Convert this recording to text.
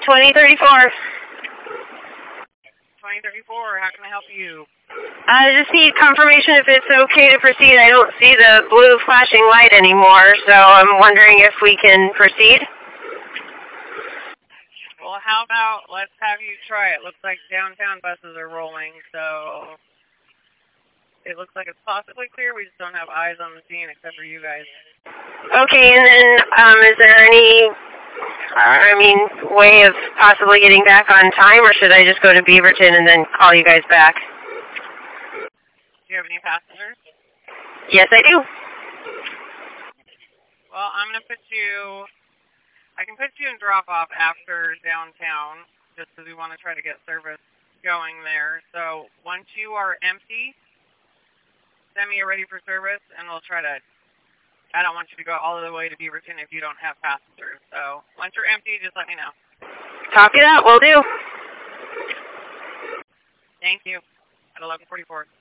2034. 2034, how can I help you? I just need confirmation if it's okay to proceed. I don't see the blue flashing light anymore, so I'm wondering if we can proceed. Well, how about let's have you try it. Looks like downtown buses are rolling, so it looks like it's possibly clear. We just don't have eyes on the scene except for you guys. Okay, and then is there any, way of possibly getting back on time, or should I just go to Beaverton and then call you guys back? Do you have any passengers? Yes, I do. Well, I'm going to I can put you in drop-off after downtown, just because we want to try to get service going there. So once you are empty, send me a ready for service, and we'll try to, I don't want you to go all the way to Beaverton if you don't have passengers. So once you're empty, just let me know. Copy that, will do. Thank you. At 11:44.